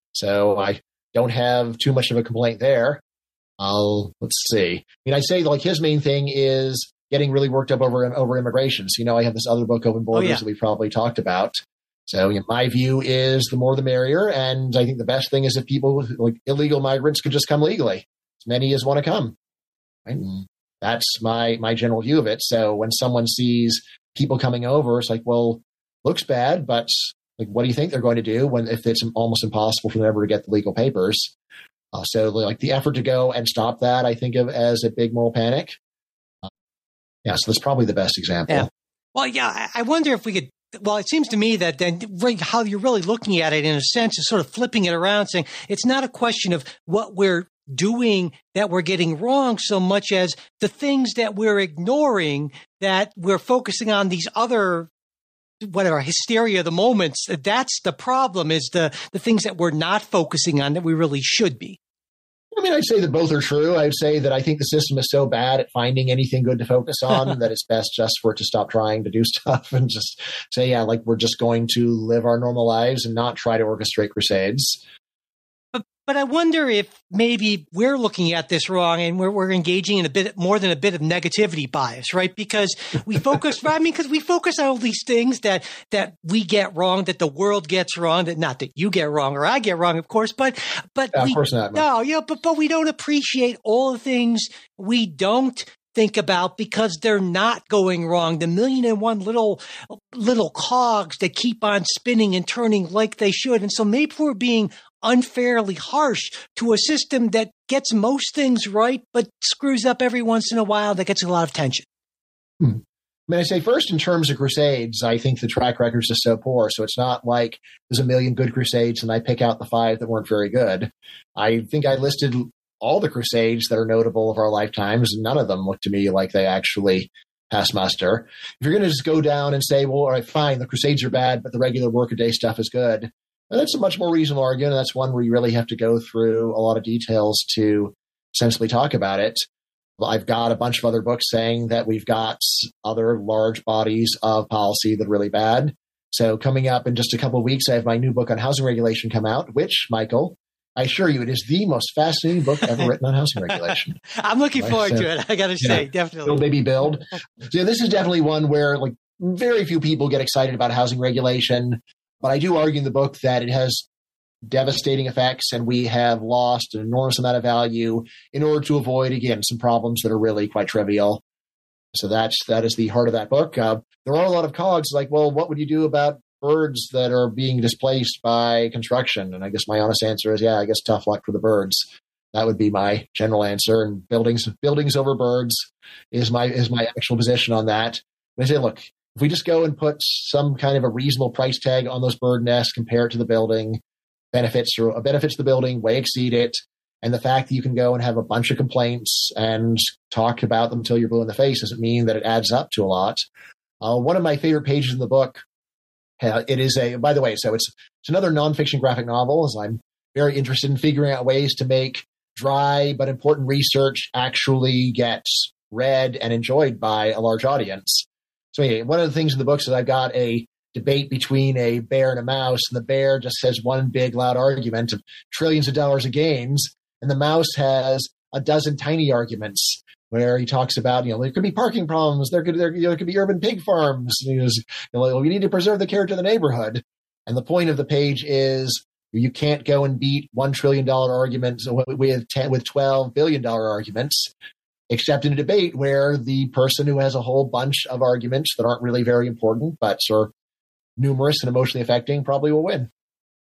So I don't have too much of a complaint there. I'll, let's see. I mean, I say like his main thing is getting really worked up over, over immigration. So, you know, I have this other book, Open Borders, oh, yeah. that we probably talked about. So, you know, my view is the more the merrier. And I think the best thing is if people like illegal migrants could just come legally, as many as want to come. Right? And that's my, my general view of it. So when someone sees people coming over, it's like, well, looks bad, but like, what do you think they're going to do when, if it's almost impossible for them ever to get the legal papers? Uh, so like the effort to go and stop that, I think of as a big moral panic. Uh, yeah. So that's probably the best example. Yeah. Well, yeah, I wonder if we could, well, it seems to me that then how you're really looking at it in a sense is sort of flipping it around, saying it's not a question of what we're doing that we're getting wrong so much as the things that we're ignoring, that we're focusing on these other, whatever, hysteria of the moments. That's the problem, is the, the things that we're not focusing on that we really should be. I mean, I'd say that both are true. I'd say that I think the system is so bad at finding anything good to focus on that it's best just for it to stop trying to do stuff and just say, yeah, like we're just going to live our normal lives and not try to orchestrate crusades. But, but I wonder if maybe we're looking at this wrong and we're, we're engaging in a bit more than a bit of negativity bias, right? Because we focus, I mean, because we focus on all these things that, that we get wrong, that the world gets wrong, that not that you get wrong or I get wrong, of course, but, but yeah, we, of course not. No, yeah, but, but we don't appreciate all the things we don't think about because they're not going wrong. The million and one little, little cogs that keep on spinning and turning like they should. And so maybe we're being unfairly harsh to a system that gets most things right, but screws up every once in a while, that gets a lot of tension. Hmm. I mean, I say first in terms of crusades, I think the track record is just so poor. So it's not like there's a million good crusades and I pick out the five that weren't very good. I think I listed all the crusades that are notable of our lifetimes, and none of them look to me like they actually pass muster. If you're going to just go down and say, well, all right, fine, the crusades are bad, but the regular workaday stuff is good, well, that's a much more reasonable argument. And that's one where you really have to go through a lot of details to sensibly talk about it. Well, I've got a bunch of other books saying that we've got other large bodies of policy that are really bad. So coming up in just a couple of weeks, I have my new book on housing regulation come out, which, Michael, I assure you, it is the most fascinating book ever written on housing regulation. I'm looking right? forward so, to it. I got to say, know, definitely. Build, baby, build. So this is definitely one where like very few people get excited about housing regulation. But I do argue in the book that it has devastating effects and we have lost an enormous amount of value in order to avoid, again, some problems that are really quite trivial. So that's, that is the heart of that book. Uh, there are a lot of cogs like, well, what would you do about birds that are being displaced by construction? And I guess my honest answer is, yeah, I guess tough luck for the birds. That would be my general answer. And buildings, buildings over birds is my, is my actual position on that. And I say, look, if we just go and put some kind of a reasonable price tag on those bird nests, compare it to the building, benefits or benefits the building way exceed it, and the fact that you can go and have a bunch of complaints and talk about them until you're blue in the face doesn't mean that it adds up to a lot. Uh, one of my favorite pages in the book, uh, it is a, by the way, so it's it's another nonfiction graphic novel, as I'm very interested in figuring out ways to make dry but important research actually get read and enjoyed by a large audience. So anyway, one of the things in the book is I've got a debate between a bear and a mouse, and the bear just says one big loud argument of trillions of dollars of gains, and the mouse has a dozen tiny arguments where he talks about, you know, there could be parking problems, there could there, you know, there could be urban pig farms, you know, you know, we need to preserve the character of the neighborhood. And the point of the page is you can't go and beat one trillion dollars arguments with ten, with twelve billion dollars arguments, except in a debate where the person who has a whole bunch of arguments that aren't really very important, but are numerous and emotionally affecting, probably will win.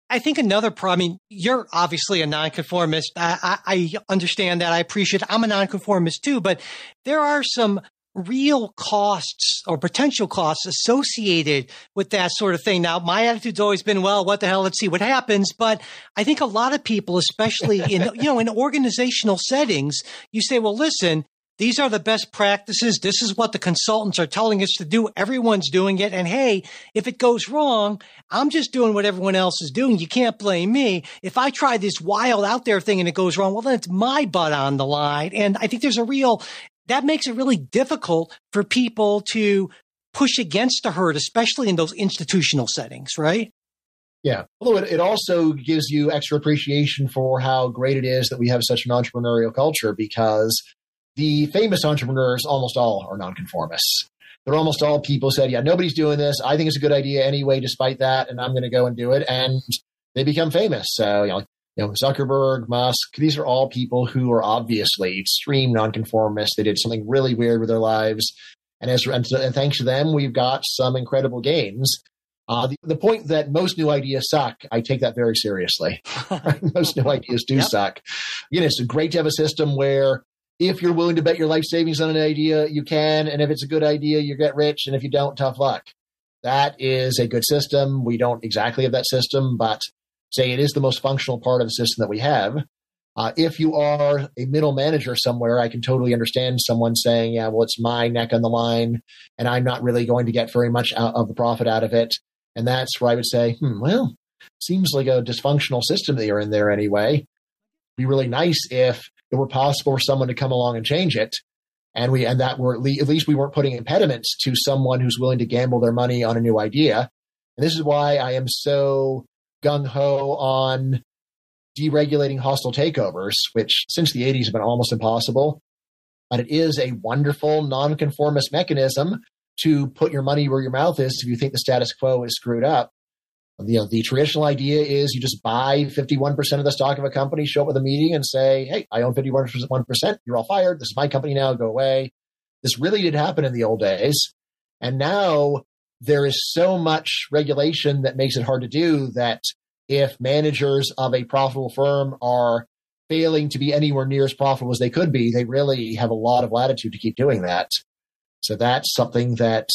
I think another problem, I mean, you're obviously a nonconformist. I, I, I understand that. I appreciate it. I'm a nonconformist too, but there are some real costs or potential costs associated with that sort of thing. Now, my attitude's always been, well, what the hell, let's see what happens. But I think a lot of people, especially in, you know, in organizational settings, you say, well, listen, these are the best practices. This is what the consultants are telling us to do. Everyone's doing it. And hey, if it goes wrong, I'm just doing what everyone else is doing. You can't blame me. If I try this wild out there thing and it goes wrong, well, then it's my butt on the line. And I think there's a real, that makes it really difficult for people to push against the herd, especially in those institutional settings, right? Yeah. Although it, it also gives you extra appreciation for how great it is that we have such an entrepreneurial culture, because the famous entrepreneurs, almost all are nonconformists. They're almost all people who said, yeah, nobody's doing this. I think it's a good idea anyway, despite that, and I'm going to go and do it. And they become famous. So, you know, you know, Zuckerberg, Musk, these are all people who are obviously extreme nonconformists. They did something really weird with their lives. And, as, and, and thanks to them, we've got some incredible gains. Uh, the, the point that most new ideas suck, I take that very seriously. Most new ideas do yep. suck. You know, it's great to have a system where if you're willing to bet your life savings on an idea, you can. And if it's a good idea, you get rich. And if you don't, tough luck. That is a good system. We don't exactly have that system, but say it is the most functional part of the system that we have. Uh, if you are a middle manager somewhere, I can totally understand someone saying, yeah, well, it's my neck on the line, and I'm not really going to get very much out of the profit out of it. And that's where I would say, hmm, well, seems like a dysfunctional system that you're in there anyway. It'd be really nice if it were possible for someone to come along and change it. And we, and that were, at least we weren't putting impediments to someone who's willing to gamble their money on a new idea. And this is why I am so gung-ho on deregulating hostile takeovers, which since the eighties have been almost impossible. But it is a wonderful nonconformist mechanism to put your money where your mouth is if you think the status quo is screwed up. You know, the traditional idea is you just buy fifty-one percent of the stock of a company, show up at a meeting and say, hey, I own fifty-one percent. You're all fired. This is my company now. Go away. This really did happen in the old days. And now there is so much regulation that makes it hard to do that if managers of a profitable firm are failing to be anywhere near as profitable as they could be, they really have a lot of latitude to keep doing that. So that's something that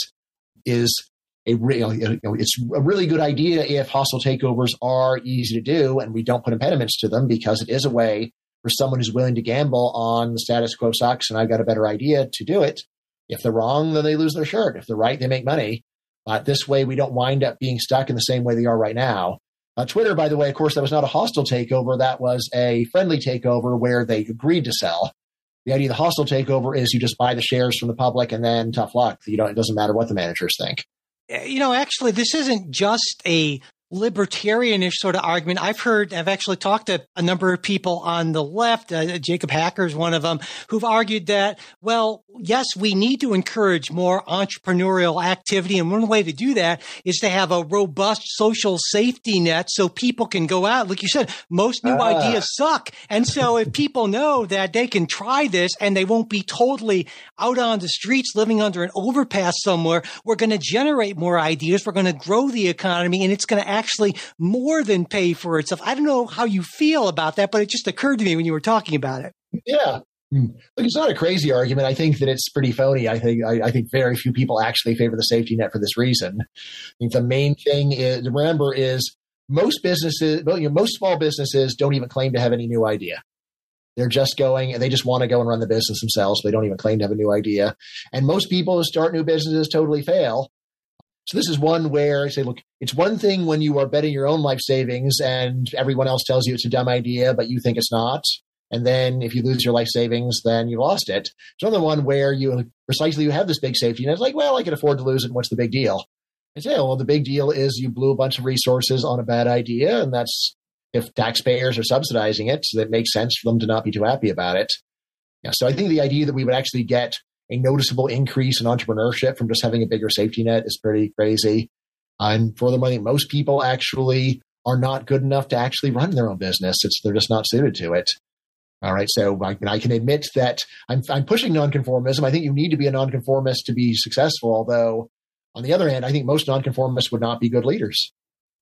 is a real, you know, it's a really good idea if hostile takeovers are easy to do and we don't put impediments to them, because it is a way for someone who's willing to gamble on the status quo sucks and I've got a better idea to do it. If they're wrong, then they lose their shirt. If they're right, they make money. But this way, we don't wind up being stuck in the same way they are right now. Uh, Twitter, by the way, of course, that was not a hostile takeover. That was a friendly takeover where they agreed to sell. The idea of the hostile takeover is you just buy the shares from the public and then tough luck. You don't, it doesn't matter what the managers think. You know, actually, this isn't just a libertarianish sort of argument. I've heard, I've actually talked to a number of people on the left, uh, Jacob Hacker is one of them, who've argued that, well, yes, we need to encourage more entrepreneurial activity. And one way to do that is to have a robust social safety net so people can go out. Like you said, most new ah. ideas suck. And so if people know that they can try this and they won't be totally out on the streets living under an overpass somewhere, we're going to generate more ideas. We're going to grow the economy, and it's going to actually more than pay for itself. I don't know how you feel about that, but it just occurred to me when you were talking about it. Yeah. Look, it's not a crazy argument. I think that it's pretty phony. I think I, I think very few people actually favor the safety net for this reason. I think the main thing is, to remember is most businesses, you know, most small businesses don't even claim to have any new idea. They're just going, they just want to go and run the business themselves. So they don't even claim to have a new idea. And most people who start new businesses totally fail. So this is one where I say, look, it's one thing when you are betting your own life savings and everyone else tells you it's a dumb idea, but you think it's not. And then if you lose your life savings, then you lost it. It's another one where you precisely you have this big safety net. It's like, well, I can afford to lose it. What's the big deal? I say, well, the big deal is you blew a bunch of resources on a bad idea. And that's if taxpayers are subsidizing it, so that makes sense for them to not be too happy about it. Yeah, so I think the idea that we would actually get a noticeable increase in entrepreneurship from just having a bigger safety net is pretty crazy. Uh, and furthermore, I think most people actually are not good enough to actually run their own business. It's they're just not suited to it. All right, so I, I can admit that I'm, I'm pushing nonconformism. I think you need to be a nonconformist to be successful, although on the other hand, I think most nonconformists would not be good leaders.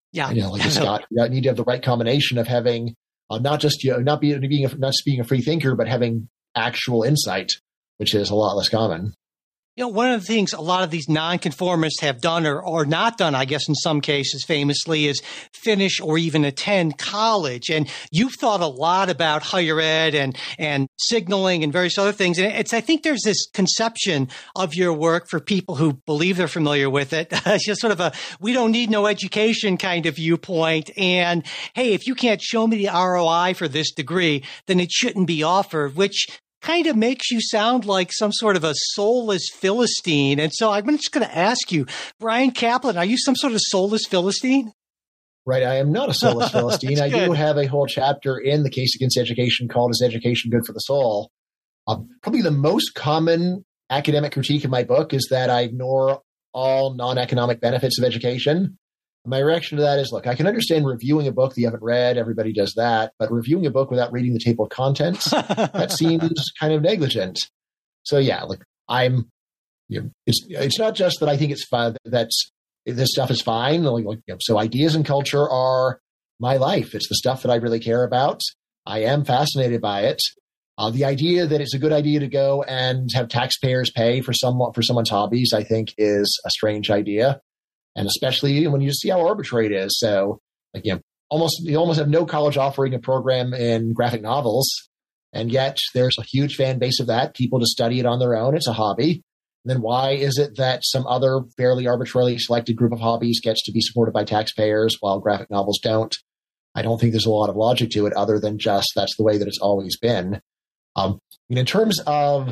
Yeah. You know, like it's got, you need to have the right combination of having uh, not just, you know, not being, being a, not just being a free thinker, but having actual insight, which is a lot less common. You know, one of the things a lot of these nonconformists have done or, or not done, I guess in some cases famously, is finish or even attend college. And you've thought a lot about higher ed and, and signaling and various other things. And it's, I think there's this conception of your work for people who believe they're familiar with it. It's just sort of a, we don't need no education kind of viewpoint. And hey, if you can't show me the R O I for this degree, then it shouldn't be offered, which kind of makes you sound like some sort of a soulless Philistine. And so I'm just going to ask you, Bryan Caplan, are you some sort of soulless Philistine? Right. I am not a soulless Philistine. I do have a whole chapter in The Case Against Education called Is Education Good for the Soul? Um, probably the most common academic critique in my book is that I ignore all non-economic benefits of education. My reaction to that is, look, I can understand reviewing a book that you haven't read. Everybody does that. But reviewing a book without reading the table of contents, that seems kind of negligent. So, yeah, like I'm, you know, it's it's not just that I think it's fun, that's this stuff is fine. Like, like, you know, so ideas and culture are my life. It's the stuff that I really care about. I am fascinated by it. Uh, the idea that it's a good idea to go and have taxpayers pay for someone for someone's hobbies, I think, is a strange idea. And especially when you see how arbitrary it is. So, like, you know, almost you almost have no college offering a program in graphic novels, and yet there's a huge fan base of that. People to study it on their own. It's a hobby. And then why is it that some other fairly arbitrarily selected group of hobbies gets to be supported by taxpayers while graphic novels don't? I don't think there's a lot of logic to it other than just that's the way that it's always been. Um, I mean, in terms of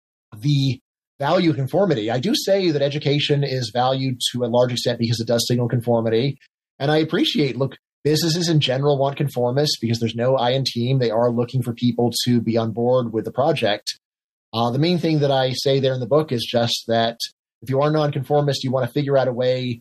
the value of conformity, I do say that education is valued to a large extent because it does signal conformity. And I appreciate, look, businesses in general want conformists because there's no I in team. They are looking for people to be on board with the project. Uh, the main thing that I say there in the book is just that if you are nonconformist, you want to figure out a way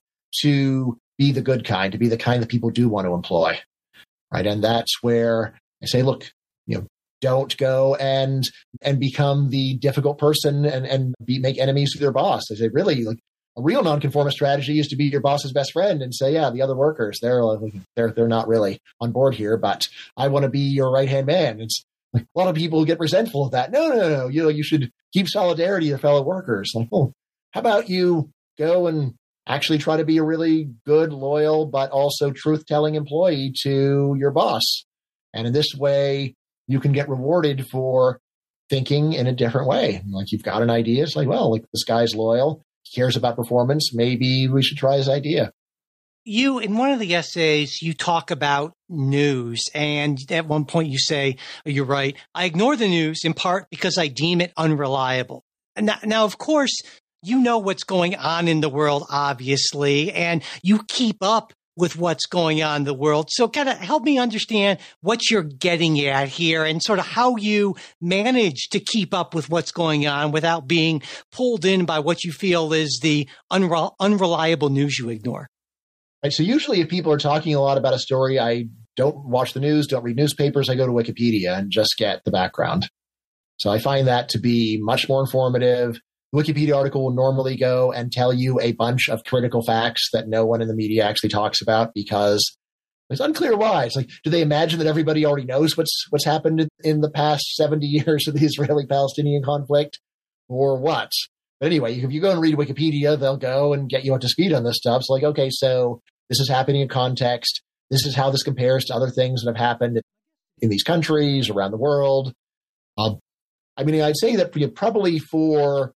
to be the good kind, to be the kind that people do want to employ. Right. And that's where I say, look, you know, don't go and and become the difficult person and, and be, make enemies with your boss. I say, really, like a real nonconformist strategy is to be your boss's best friend and say, yeah, the other workers, they're they're they're not really on board here, but I want to be your right-hand man. It's like a lot of people get resentful of that. No, no, no, you know, you should keep solidarity with fellow workers. Like, well, how about you go and actually try to be a really good, loyal, but also truth-telling employee to your boss. And in this way, you can get rewarded for thinking in a different way. Like you've got an idea. It's like, well, like this guy's loyal. He cares about performance. Maybe we should try his idea. You, in one of the essays, you talk about news. And at one point you say, you're right, I ignore the news in part because I deem it unreliable. Now, now, of course, you know what's going on in the world, obviously, and you keep up with what's going on in the world. So kind of help me understand what you're getting at here and sort of how you manage to keep up with what's going on without being pulled in by what you feel is the unre- unreliable news you ignore. Right. So usually if people are talking a lot about a story, I don't watch the news, don't read newspapers. I go to Wikipedia and just get the background. So I find that to be much more informative. The Wikipedia article will normally go and tell you a bunch of critical facts that no one in the media actually talks about because it's unclear why. It's like, do they imagine that everybody already knows what's what's happened in the past seventy years of the Israeli-Palestinian conflict or what? But anyway, if you go and read Wikipedia, they'll go and get you up to speed on this stuff. It's like, okay, so this is happening in context. This is how this compares to other things that have happened in these countries around the world. Um, I mean, I'd say that probably for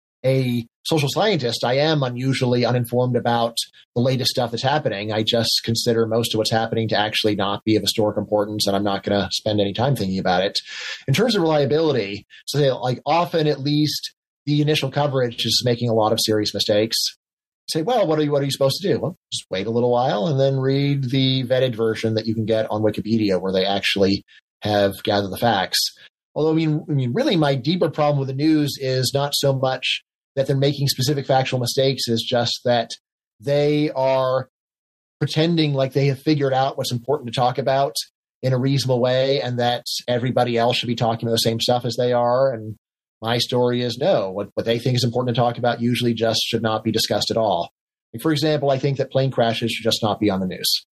a social scientist, I am unusually uninformed about the latest stuff that's happening. I just consider most of what's happening to actually not be of historic importance, and I'm not going to spend any time thinking about it. In terms of reliability, so like often at least the initial coverage is making a lot of serious mistakes. Say, well, what are you what are you supposed to do? Well, just wait a little while and then read the vetted version that you can get on Wikipedia where they actually have gathered the facts. Although, I mean, I mean, really my deeper problem with the news is not so much that they're making specific factual mistakes, is just that they are pretending like they have figured out what's important to talk about in a reasonable way and that everybody else should be talking about the same stuff as they are. And my story is no, what, what they think is important to talk about usually just should not be discussed at all. Like, for example, I think that plane crashes should just not be on the news.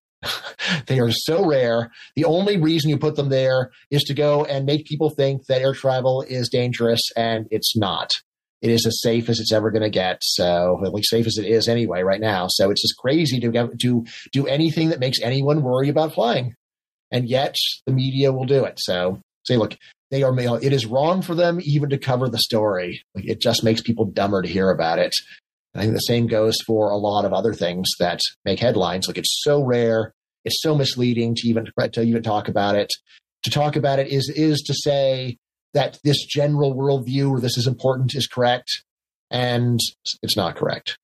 They are so rare. The only reason you put them there is to go and make people think that air travel is dangerous, and it's not. It is as safe as it's ever going to get. So, at least safe as it is anyway right now. So it's just crazy to get, to do anything that makes anyone worry about flying. And yet the media will do it. So say, look, they are, it is wrong for them even to cover the story. Like, it just makes people dumber to hear about it. And I think the same goes for a lot of other things that make headlines. Like, it's so rare. It's so misleading to even, to even talk about it. To talk about it is, is to say that this general worldview or this is important is correct. And it's not correct.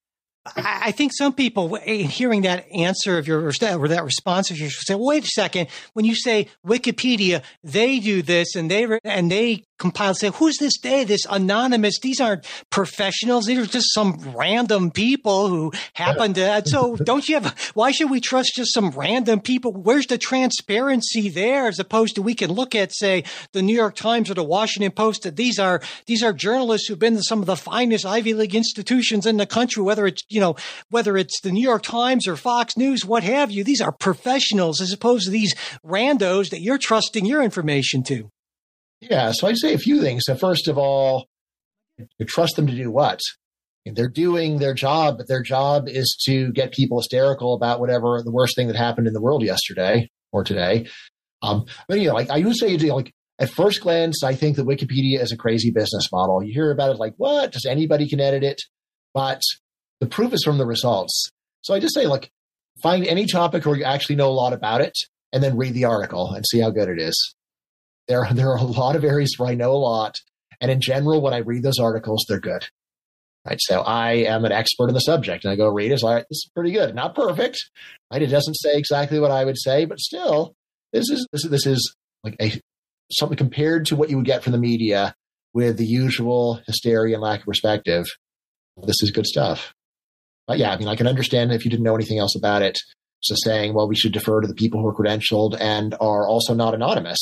I think some people, hearing that answer of your, or that response of yours, say, well, wait a second. When you say Wikipedia, they do this and they, and they compile, say, who's this they, this anonymous? These aren't professionals. These are just some random people who happen to. So don't you have, why should we trust just some random people? Where's the transparency there, as opposed to we can look at, say, the New York Times or the Washington Post, that these are, these are journalists who've been to some of the finest Ivy League institutions in the country, whether it's, you know, whether it's the New York Times or Fox News, what have you. These are professionals as opposed to these randos that you're trusting your information to. Yeah, so I'd say a few things. So first of all, you trust them to do what? They're doing their job, but their job is to get people hysterical about whatever the worst thing that happened in the world yesterday or today. Um, but, you know, like I would say, like, at first glance, I think that Wikipedia is a crazy business model. You hear about it like, what? Just anybody can edit it. But the proof is from the results. So I just say, like, find any topic where you actually know a lot about it and then read the article and see how good it is. There, there are a lot of areas where I know a lot. And in general, when I read those articles, they're good. Right. So I am an expert in the subject and I go read it. It's like, this is pretty good. Not perfect. Right. It doesn't say exactly what I would say, but still, this is, this is, this is like a, something compared to what you would get from the media with the usual hysteria and lack of perspective. This is good stuff. But yeah, I mean, I can understand if you didn't know anything else about it. So saying, well, we should defer to the people who are credentialed and are also not anonymous.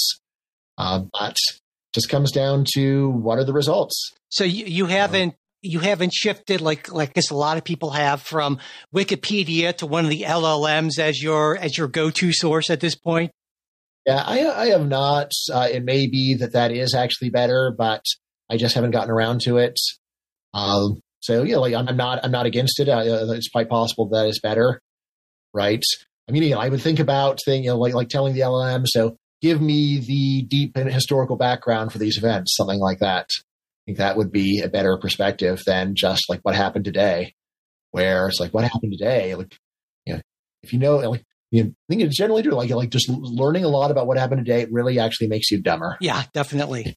Uh, but just comes down to what are the results. So you, you haven't you haven't shifted like like I guess a lot of people have from Wikipedia to one of the L L Ms as your as your go-to source at this point. Yeah, I, I have not. Uh, it may be that that is actually better, but I just haven't gotten around to it. Um, so yeah, like I'm not I'm not against it. Uh, it's quite possible that is better, right? I mean, you know, I would think about thing, you know, like like telling the L L M, so give me the deep and historical background for these events, something like that. I think that would be a better perspective than just like what happened today, where it's like what happened today. Like, you know, if you know, like, you know, I think it's generally true. Like, like just learning a lot about what happened today, it really actually makes you dumber. Yeah, definitely.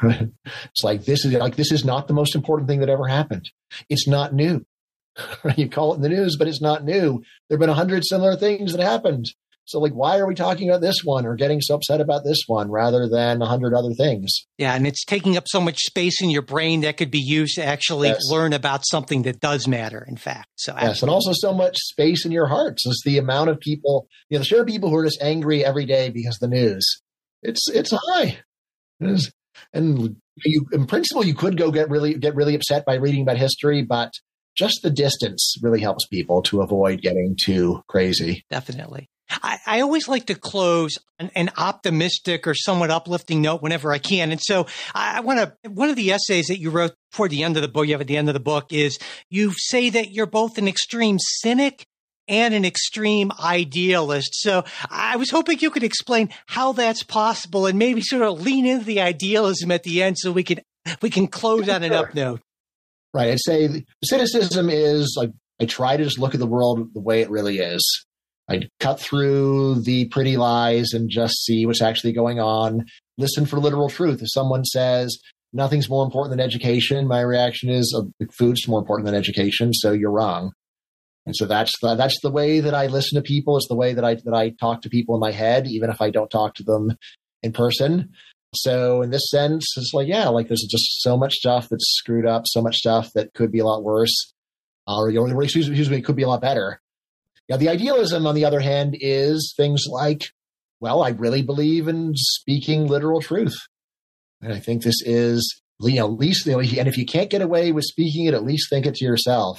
It's like this is like this is not the most important thing that ever happened. It's not new. You call it in the news, but it's not new. There have been a hundred similar things that happened. So, like, why are we talking about this one or getting so upset about this one rather than a hundred other things? Yeah, and it's taking up so much space in your brain that could be used to actually yes. learn about something that does matter, in fact. So, yes, absolutely. And also so much space in your hearts. It's the amount of people, you know, the share of people who are just angry every day because of the news. It's it's high. It is. And you, in principle, you could go get really get really upset by reading about history, but just the distance really helps people to avoid getting too crazy. Definitely. I, I always like to close an, an optimistic or somewhat uplifting note whenever I can. And so I, I want to, one of the essays that you wrote toward the end of the book, you have at the end of the book, is you say that you're both an extreme cynic and an extreme idealist. So I was hoping you could explain how that's possible and maybe sort of lean into the idealism at the end so we can, we can close on an up note. Right. I'd say the cynicism is like, I try to just look at the world the way it really is. I'd cut through the pretty lies and just see what's actually going on. Listen for literal truth. If someone says nothing's more important than education, my reaction is uh, food's more important than education, so you're wrong. And so that's the, that's the way that I listen to people. It's the way that I that I talk to people in my head, even if I don't talk to them in person. So in this sense, it's like, yeah, like there's just so much stuff that's screwed up, so much stuff that could be a lot worse, uh, or, or excuse, excuse me, it could be a lot better. Now, the idealism, on the other hand, is things like, well, I really believe in speaking literal truth. And I think this is, you know, at least, you know, and if you can't get away with speaking it, at least think it to yourself.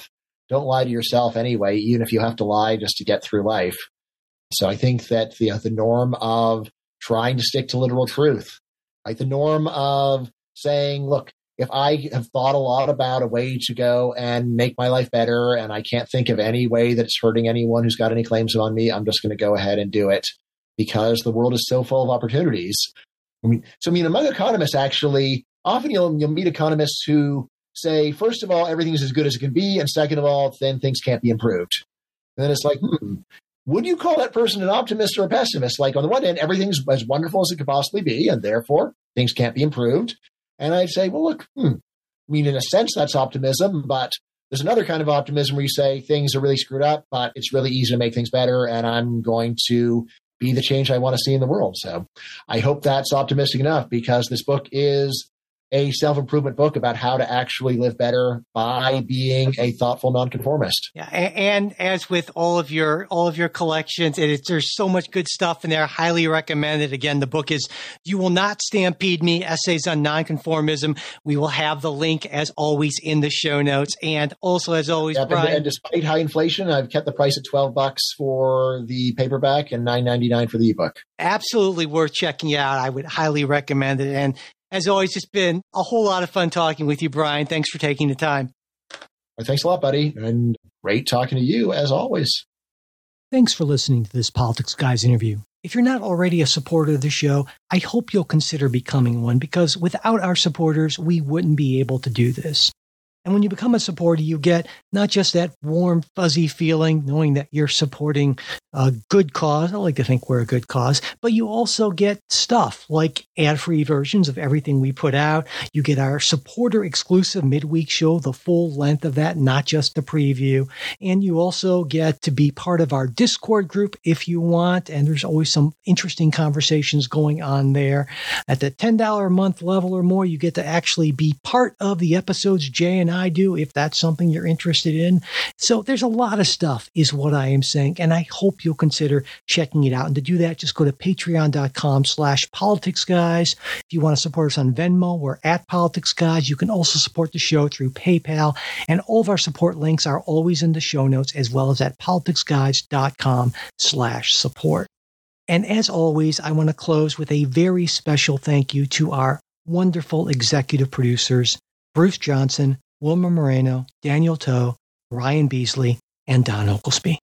don't lie to yourself anyway, even if you have to lie just to get through life. So I think that the, the norm of trying to stick to literal truth, like the norm of saying, look, if I have thought a lot about a way to go and make my life better, and I can't think of any way that it's hurting anyone who's got any claims on me, I'm just going to go ahead and do it because the world is so full of opportunities. I mean, so I mean, among economists, actually, often you'll, you'll meet economists who say, first of all, everything's as good as it can be, and second of all, then things can't be improved. And then it's like, hmm, would you call that person an optimist or a pessimist? Like, on the one hand, everything's as wonderful as it could possibly be, and therefore things can't be improved. And I'd say, well, look, hmm, I mean, in a sense, that's optimism, but there's another kind of optimism where you say things are really screwed up, but it's really easy to make things better, and I'm going to be the change I want to see in the world. So I hope that's optimistic enough, because this book is a self-improvement book about how to actually live better by being a thoughtful nonconformist. Yeah, and, and as with all of your all of your collections, it is, there's so much good stuff in there. Highly recommended. Again, the book is "You Will Not Stampede Me: Essays on Nonconformism." We will have the link, as always, in the show notes. And also, as always, yep, Brian. And, and despite high inflation, I've kept the price at twelve bucks for the paperback and nine ninety-nine for the ebook. Absolutely worth checking out. I would highly recommend it. And as always, it's been a whole lot of fun talking with you, Brian. Thanks for taking the time. Well, thanks a lot, buddy. And great talking to you, as always. Thanks for listening to this Politics Guys interview. If you're not already a supporter of the show, I hope you'll consider becoming one, because without our supporters, we wouldn't be able to do this. And when you become a supporter, you get not just that warm, fuzzy feeling, knowing that you're supporting a good cause. I like to think we're a good cause, but you also get stuff like ad-free versions of everything we put out. You get our supporter-exclusive midweek show, the full length of that, not just the preview. And you also get to be part of our Discord group if you want. And there's always some interesting conversations going on there. At the ten dollars a month level or more, you get to actually be part of the episodes Jay and I do, if that's something you're interested in. So there's a lot of stuff, is what I am saying. And I hope you'll consider checking it out. And to do that, just go to patreon.com slash politics guys. If you want to support us on Venmo, we're at Politics Guys. You can also support the show through PayPal. And all of our support links are always in the show notes, as well as at politicsguys.com slash support. And as always, I want to close with a very special thank you to our wonderful executive producers, Bruce Johnson, Wilma Moreno, Daniel Toe, Ryan Beasley, and Don Oglesby.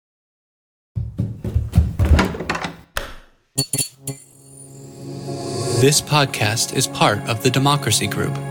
This podcast is part of the Democracy Group,